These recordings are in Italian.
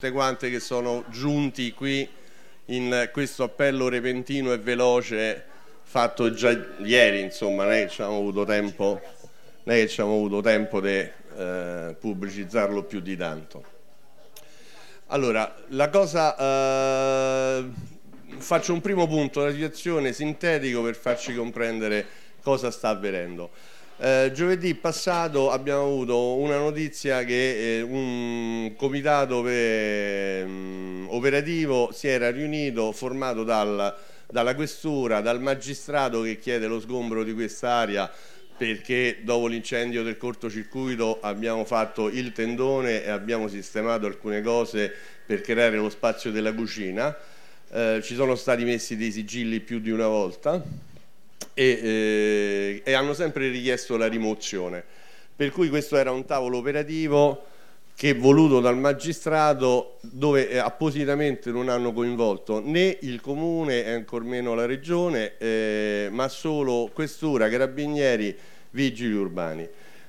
tutte quante che sono giunti qui in questo appello repentino e veloce fatto già ieri, insomma, non è che ci abbiamo avuto tempo di pubblicizzarlo più di tanto. Allora, la cosa, faccio un primo punto della situazione sintetico per farci comprendere cosa sta avvenendo. Giovedì passato abbiamo avuto una notizia che un comitato operativo si era riunito, formato dalla questura, dal magistrato che chiede lo sgombero di quest'area perché dopo l'incendio del cortocircuito abbiamo fatto il tendone e abbiamo sistemato alcune cose per creare lo spazio della cucina. Ci sono stati messi dei sigilli più di una volta e hanno sempre richiesto la rimozione, per cui questo era un tavolo operativo che voluto dal magistrato, dove appositamente non hanno coinvolto né il comune e ancor meno la regione, ma solo questura, carabinieri, vigili urbani.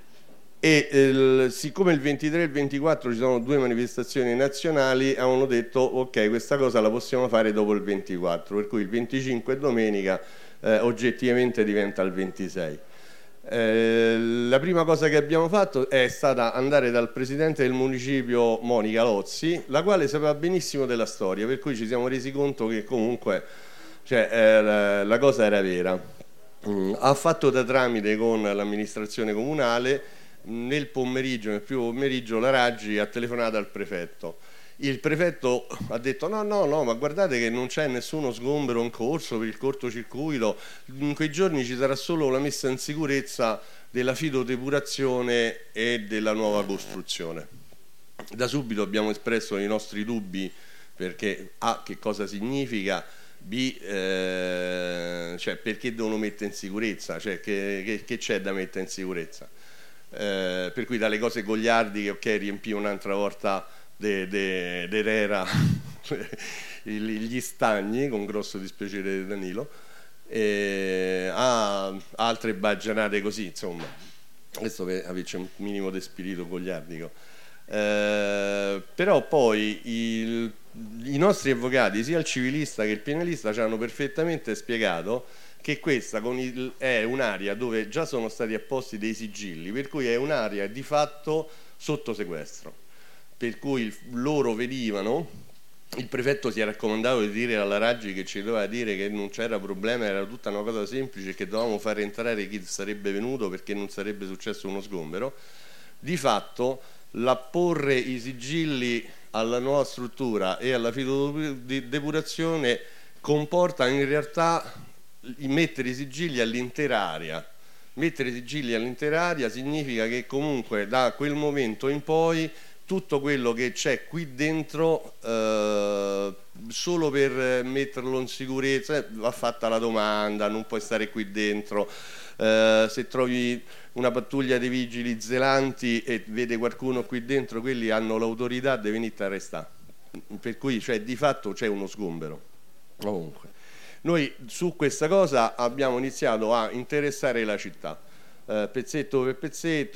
E siccome il 23 e il 24 ci sono due manifestazioni nazionali, avevano detto ok, questa cosa la possiamo fare dopo il 24, per cui il 25 è domenica, oggettivamente diventa il 26. La prima cosa che abbiamo fatto è stata andare dal presidente del municipio Monica Lozzi, la quale sapeva benissimo della storia, per cui ci siamo resi conto che comunque la cosa era vera. Ha fatto da tramite con l'amministrazione comunale. Nel primo pomeriggio la Raggi ha telefonato al prefetto. Il prefetto ha detto no, ma guardate che non c'è nessuno sgombero in corso per il cortocircuito, in quei giorni ci sarà solo la messa in sicurezza della fitodepurazione e della nuova costruzione. Da subito abbiamo espresso i nostri dubbi perché A, che cosa significa, B, cioè perché devono mettere in sicurezza, cioè che c'è da mettere in sicurezza. Per cui dalle cose goliardiche, ok, riempì un'altra volta d'Erera gli stagni, con grosso dispiacere di Danilo, a altre baggianate così, insomma, questo per averci un minimo di spirito goliardico. Però poi i nostri avvocati, sia il civilista che il penalista, ci hanno perfettamente spiegato che questa è un'area dove già sono stati apposti dei sigilli, per cui è un'area di fatto sotto sequestro, per cui loro venivano, il prefetto si è raccomandato di dire alla Raggi che ci doveva dire che non c'era problema, era tutta una cosa semplice, che dovevamo far entrare chi sarebbe venuto perché non sarebbe successo uno sgombero. Di fatto l'apporre i sigilli alla nuova struttura e alla fitodepurazione comporta in realtà mettere i sigilli all'intera area. Mettere i sigilli all'intera area significa che comunque da quel momento in poi tutto quello che c'è qui dentro, solo per metterlo in sicurezza, va fatta la domanda, non puoi stare qui dentro. Se trovi una pattuglia dei vigili zelanti e vede qualcuno qui dentro, quelli hanno l'autorità di venirti a arrestare, per cui cioè, di fatto c'è uno sgombero. Comunque noi su questa cosa abbiamo iniziato a interessare la città, pezzetto per pezzetto,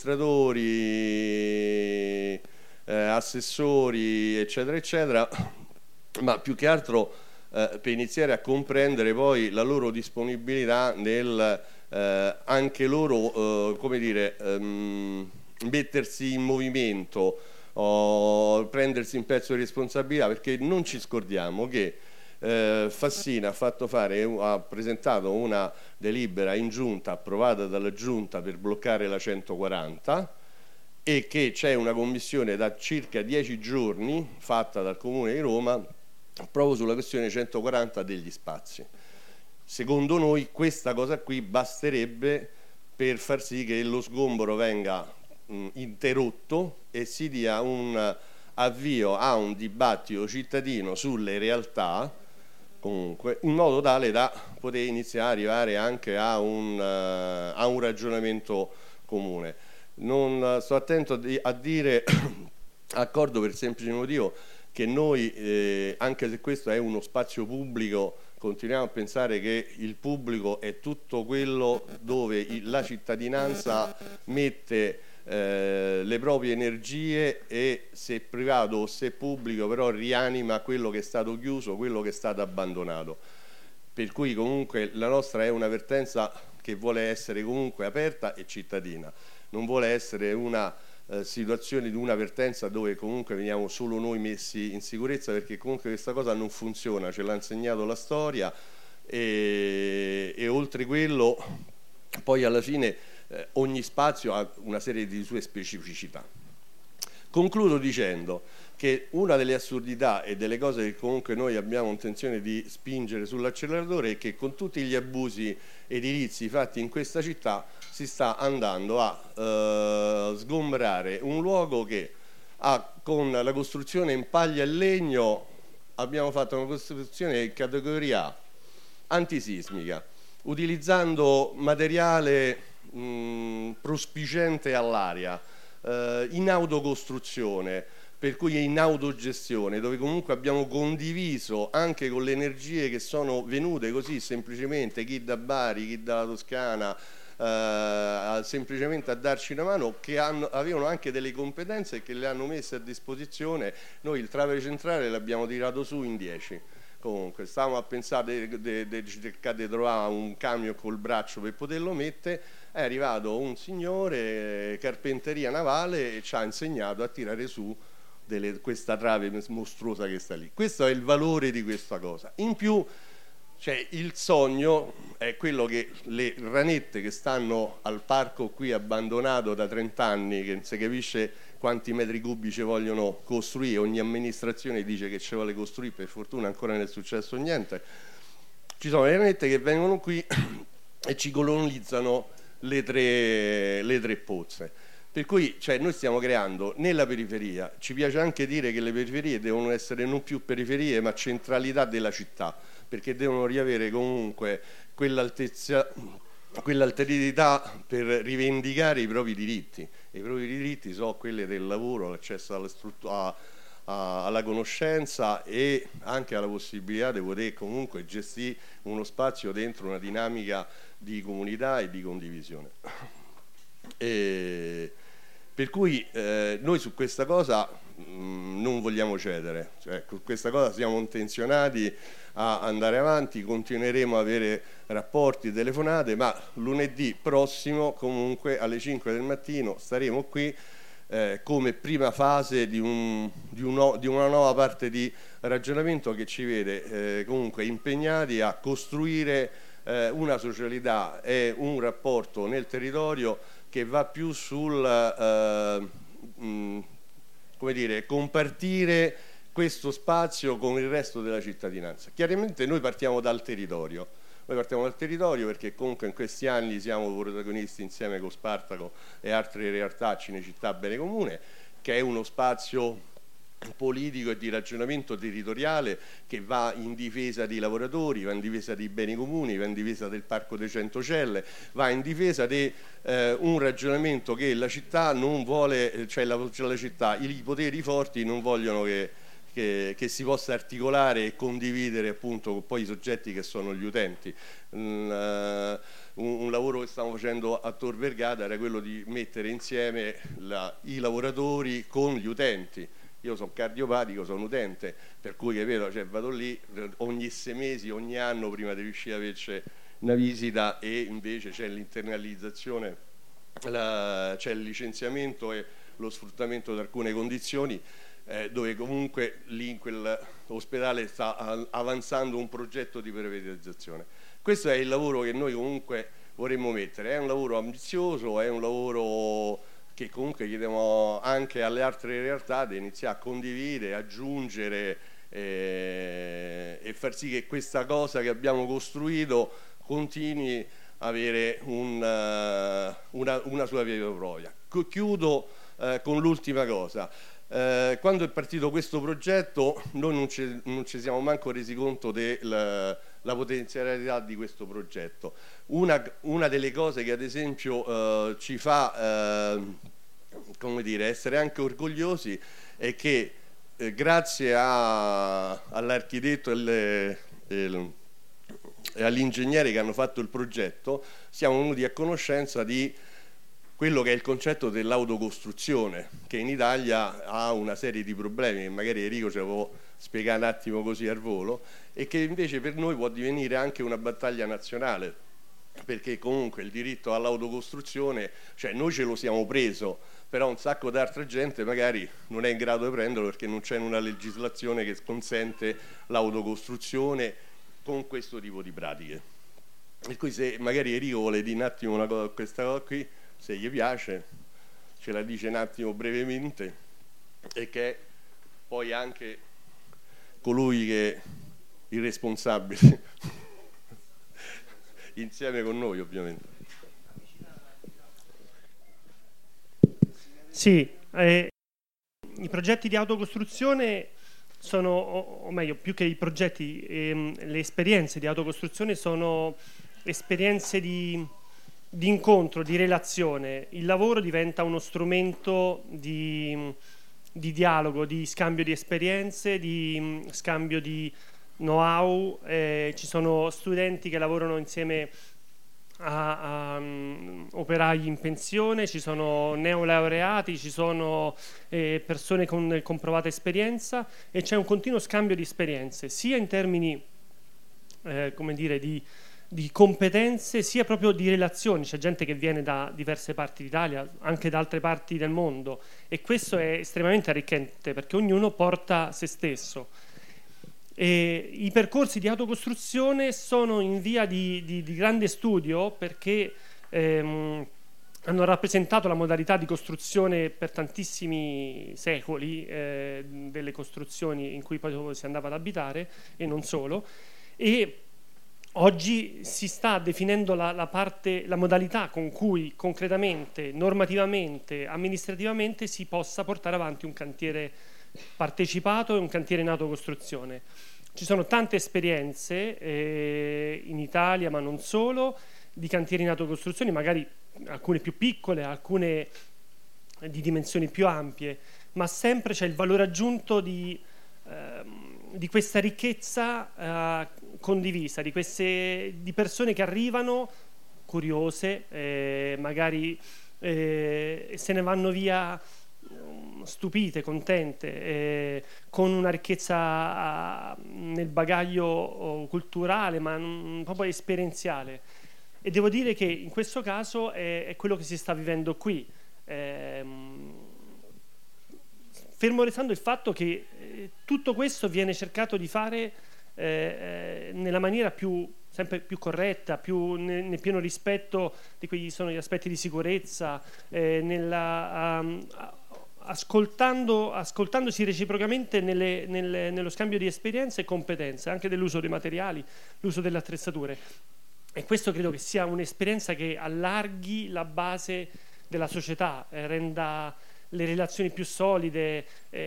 amministratori, assessori, eccetera eccetera, ma più che altro per iniziare a comprendere poi la loro disponibilità nel anche loro come dire, mettersi in movimento o prendersi un pezzo di responsabilità, perché non ci scordiamo che Fassina ha presentato una delibera in giunta approvata dalla giunta per bloccare la 140 e che c'è una commissione da circa 10 giorni fatta dal Comune di Roma proprio sulla questione 140 degli spazi. Secondo noi questa cosa qui basterebbe per far sì che lo sgombero venga interrotto e si dia un avvio a un dibattito cittadino sulle realtà, comunque, in modo tale da poter iniziare ad arrivare anche a un ragionamento comune. Non sto attento a dire accordo per il semplice motivo che noi, anche se questo è uno spazio pubblico, continuiamo a pensare che il pubblico è tutto quello dove la cittadinanza mette le proprie energie e, se privato o se pubblico, però rianima quello che è stato chiuso, quello che è stato abbandonato. Per cui comunque la nostra è una vertenza che vuole essere comunque aperta e cittadina, non vuole essere una situazione di una vertenza dove comunque veniamo solo noi messi in sicurezza, perché comunque questa cosa non funziona, ce l'ha insegnato la storia e oltre quello poi alla fine ogni spazio ha una serie di sue specificità. Concludo dicendo che una delle assurdità e delle cose che comunque noi abbiamo intenzione di spingere sull'acceleratore è che con tutti gli abusi edilizi fatti in questa città si sta andando a sgombrare un luogo che con la costruzione in paglia e legno abbiamo fatto una costruzione di categoria A, antisismica, utilizzando materiale prospiciente all'aria, in autocostruzione, per cui è in autogestione, dove comunque abbiamo condiviso anche con le energie che sono venute così semplicemente, chi da Bari, chi dalla Toscana, semplicemente a darci una mano, che avevano anche delle competenze e che le hanno messe a disposizione. Noi il trave centrale l'abbiamo tirato su in 10. Comunque stavamo a pensare di cercare di trovare un camion col braccio per poterlo mettere. È arrivato un signore, carpenteria navale, e ci ha insegnato a tirare su questa trave mostruosa che sta lì. Questo è il valore di questa cosa. In più, cioè, il sogno è quello che le ranette che stanno al parco qui abbandonato da 30 anni, che non si capisce quanti metri cubi ci vogliono costruire, ogni amministrazione dice che ci vuole costruire, per fortuna ancora non è successo niente. Ci sono le ranette che vengono qui e ci colonizzano le tre pozze. Per cui, cioè, noi stiamo creando nella periferia, ci piace anche dire che le periferie devono essere non più periferie ma centralità della città, perché devono riavere comunque quell'alterità per rivendicare i propri diritti. E i propri diritti sono quelli del lavoro, l'accesso alla conoscenza e anche alla possibilità di poter comunque gestire uno spazio dentro una dinamica di comunità e di condivisione. Per cui noi su questa cosa non vogliamo cedere, cioè, con questa cosa siamo intenzionati a andare avanti, continueremo a avere rapporti, telefonate, ma lunedì prossimo comunque alle 5 del mattino staremo qui come prima fase di una nuova parte di ragionamento che ci vede comunque impegnati a costruire una socialità e un rapporto nel territorio che va più sul come dire, compartire questo spazio con il resto della cittadinanza. Chiaramente noi partiamo dal territorio. Perché comunque in questi anni siamo protagonisti insieme con Spartaco e altre realtà Cinecittà Bene Comune, che è uno spazio politico e di ragionamento territoriale che va in difesa dei lavoratori, va in difesa dei beni comuni, va in difesa del Parco dei Centocelle, va in difesa di un ragionamento che la città non vuole, cioè la città, i poteri forti non vogliono che si possa articolare e condividere appunto con poi i soggetti che sono gli utenti. Un lavoro che stiamo facendo a Tor Vergata era quello di mettere insieme i lavoratori con gli utenti. Io sono cardiopatico, sono utente, per cui capito, cioè, vado lì ogni 6 mesi, ogni anno prima di riuscire a averci una visita, e invece c'è l'internalizzazione, c'è il licenziamento e lo sfruttamento di alcune condizioni, dove comunque lì in quell'ospedale sta avanzando un progetto di privatizzazione. Questo è il lavoro che noi comunque vorremmo mettere, è un lavoro ambizioso, è un lavoro che comunque chiediamo anche alle altre realtà di iniziare a condividere, aggiungere e far sì che questa cosa che abbiamo costruito continui a avere una sua vera propria. Chiudo con l'ultima cosa. Quando è partito questo progetto noi non ci siamo manco resi conto della potenzialità di questo progetto. Una delle cose che ad esempio ci fa come dire, essere anche orgogliosi è che grazie all'architetto e all'ingegnere che hanno fatto il progetto siamo venuti a conoscenza di quello che è il concetto dell'autocostruzione, che in Italia ha una serie di problemi che magari Enrico ce lo può spiegare un attimo così al volo, e che invece per noi può divenire anche una battaglia nazionale, perché comunque il diritto all'autocostruzione, cioè noi ce lo siamo preso, però un sacco di altra gente magari non è in grado di prenderlo perché non c'è una legislazione che consente l'autocostruzione con questo tipo di pratiche. Per cui se magari Enrico vuole dire un attimo una cosa, questa cosa qui, se gli piace, ce la dice un attimo brevemente, e che è poi anche colui che è il responsabile insieme con noi ovviamente. Sì, i progetti di autocostruzione sono, o meglio, più che i progetti, le esperienze di autocostruzione sono esperienze di incontro, di relazione. Il lavoro diventa uno strumento di dialogo, di scambio di esperienze, di scambio di know-how. Ci sono studenti che lavorano insieme a operai in pensione, ci sono neolaureati, ci sono persone con comprovata esperienza, e c'è un continuo scambio di esperienze, sia in termini come dire, di competenze, sia proprio di relazioni. C'è gente che viene da diverse parti d'Italia, anche da altre parti del mondo, e questo è estremamente arricchente perché ognuno porta se stesso. E i percorsi di autocostruzione sono in via di grande studio perché hanno rappresentato la modalità di costruzione per tantissimi secoli delle costruzioni in cui poi si andava ad abitare, e non solo. E oggi si sta definendo la modalità con cui concretamente, normativamente, amministrativamente si possa portare avanti un cantiere partecipato e un cantiere in autocostruzione. Ci sono tante esperienze in Italia, ma non solo, di cantieri in autocostruzione, magari alcune più piccole, alcune di dimensioni più ampie, ma sempre c'è il valore aggiunto di questa ricchezza condivisa, di persone che arrivano curiose, magari se ne vanno via stupite, contente, con una ricchezza nel bagaglio culturale, ma proprio esperienziale. E devo dire che in questo caso è quello che si sta vivendo qui. Fermo restando il fatto che tutto questo viene cercato di fare nella maniera sempre più corretta, nel pieno rispetto di quelli che sono gli aspetti di sicurezza, ascoltandosi reciprocamente nello scambio di esperienze e competenze, anche dell'uso dei materiali, l'uso delle attrezzature. E questo credo che sia un'esperienza che allarghi la base della società, renda le relazioni più solide,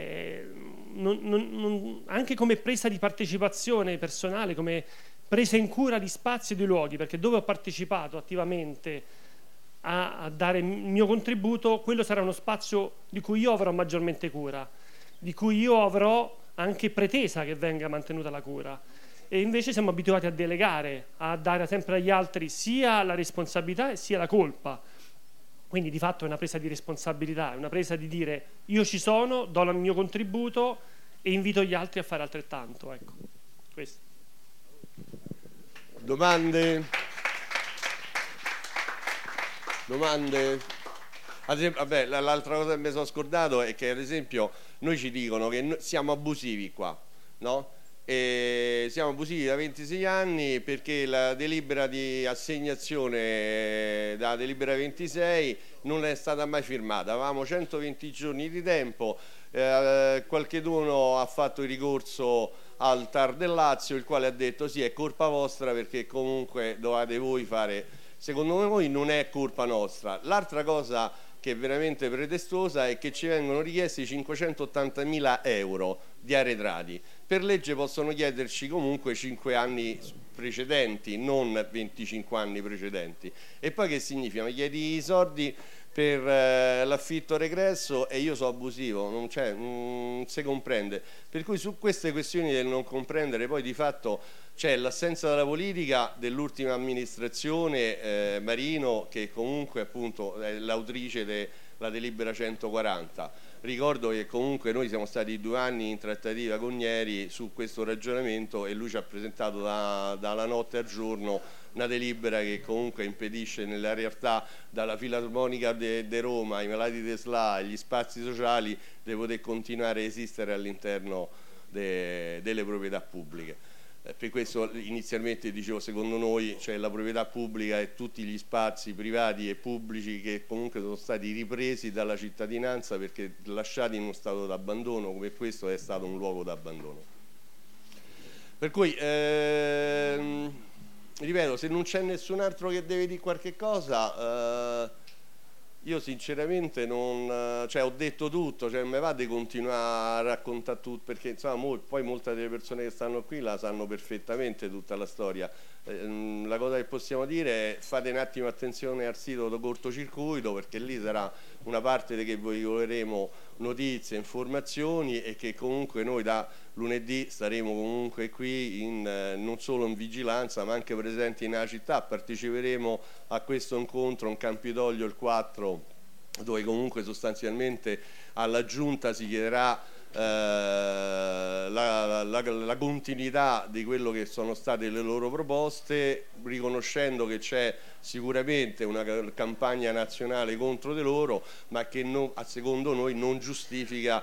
anche come presa di partecipazione personale, come presa in cura di spazi e di luoghi, perché dove ho partecipato attivamente a dare il mio contributo, quello sarà uno spazio di cui io avrò maggiormente cura, di cui io avrò anche pretesa che venga mantenuta la cura. E invece siamo abituati a delegare, a dare sempre agli altri sia la responsabilità sia la colpa. Quindi di fatto è una presa di responsabilità, è una presa di dire io ci sono, do il mio contributo e invito gli altri a fare altrettanto. Ecco, questo. Domande? Ad esempio, vabbè, l'altra cosa che mi sono scordato è che ad esempio noi ci dicono che siamo abusivi qua, no? E siamo abusivi da 26 anni perché la delibera di assegnazione da delibera 26 non è stata mai firmata. Avevamo 120 giorni di tempo, qualcheduno ha fatto il ricorso al TAR del Lazio, il quale ha detto sì, è colpa vostra perché comunque dovete voi fare. Secondo noi non è colpa nostra. L'altra cosa che è veramente pretestuosa è che ci vengono richiesti 580.000 euro di arretrati. Per legge possono chiederci comunque 5 anni precedenti, non 25 anni precedenti. E poi che significa? Mi chiedi i soldi per l'affitto regresso e io so abusivo, non si comprende. Per cui su queste questioni del non comprendere poi di fatto c'è l'assenza della politica dell'ultima amministrazione Marino, che comunque appunto è l'autrice della delibera 140. Ricordo che comunque noi siamo stati 2 anni in trattativa con Nieri su questo ragionamento e lui ci ha presentato dalla notte al giorno una delibera che comunque impedisce nella realtà dalla Filarmonica di Roma, ai malati di SLA, agli spazi sociali di poter continuare a esistere all'interno delle proprietà pubbliche. Per questo inizialmente dicevo, secondo noi la proprietà pubblica e tutti gli spazi privati e pubblici che comunque sono stati ripresi dalla cittadinanza perché lasciati in uno stato d'abbandono, come questo è stato un luogo d'abbandono. Per cui ripeto, se non c'è nessun altro che deve dire qualche cosa, io sinceramente ho detto tutto, mi va di continuare a raccontare tutto, perché insomma poi molte delle persone che stanno qui la sanno perfettamente tutta la storia. La cosa che possiamo dire è: fate un attimo attenzione al sito di cortocircuito, perché lì sarà una parte che veicoleremo notizie, informazioni, e che comunque noi da lunedì staremo comunque qui non solo in vigilanza ma anche presenti nella città. Parteciperemo a questo incontro in Campidoglio il 4, dove comunque sostanzialmente alla Giunta si chiederà la continuità di quello che sono state le loro proposte, riconoscendo che c'è sicuramente una campagna nazionale contro di loro, ma che secondo noi non giustifica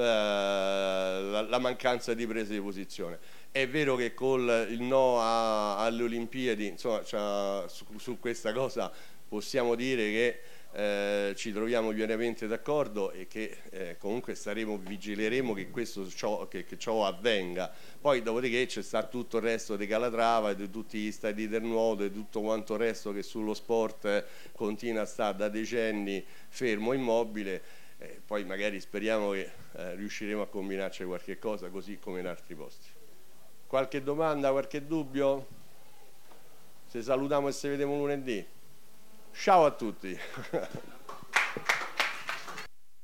la mancanza di presa di posizione. È vero che con il no alle Olimpiadi, insomma, su questa cosa possiamo dire che ci troviamo pienamente d'accordo e che comunque vigileremo che ciò avvenga. Poi dopodiché c'è stato tutto il resto di Calatrava e di tutti gli stadi del nuoto e tutto quanto il resto che sullo sport continua a stare da decenni fermo, immobile. Poi magari speriamo che riusciremo a combinarci qualche cosa, così come in altri posti. Qualche domanda, qualche dubbio? Se salutiamo e se vediamo lunedì. Ciao a tutti!